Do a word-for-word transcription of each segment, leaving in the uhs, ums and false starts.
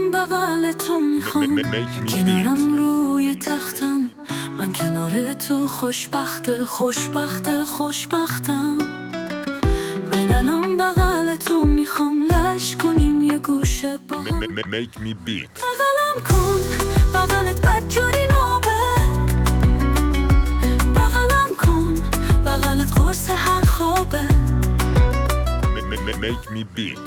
الان بغل تو میخوام، کنارم روی تختم، من کنار تو خوشبخت خوشبخت خوشبختم. من الان بغل تو میخوام، لش کنیم یه گوشه با هم. Make me beat. بغلم کن، بغلت بدجوری نابه. بغلم کن، بغلت قرص هر خوابه. Make me beat.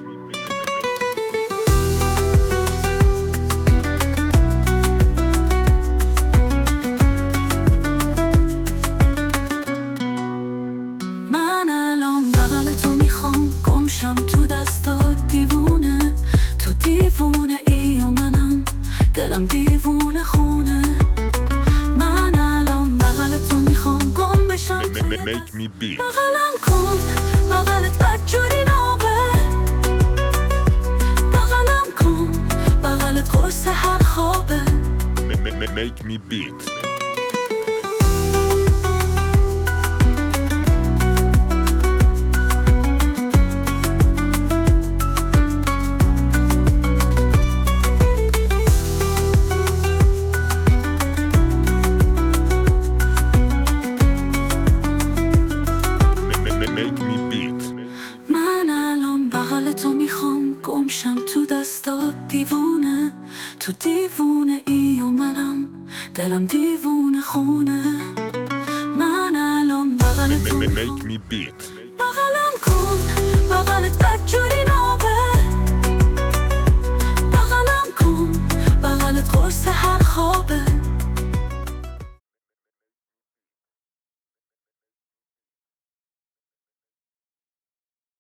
من الان بغل تو میخوام، گمشم تو دستات دیوونه. تو دیوونه ای و منم دلم دیوونه خونه. من الان بغل تو میخوام، گم بشم توی Make me beat. بغلم کن، بغلت بدجوری نابه. بغلم کن، بغلت قرص هر خوابه. Make me beat. من الان بغل تو میخوام، گمشم تو دستات دیوونه. تو دیوونه ای و منم دلم دیوونه خونه. من الان بغل تو Make میخوام، me beat. بغلم کن،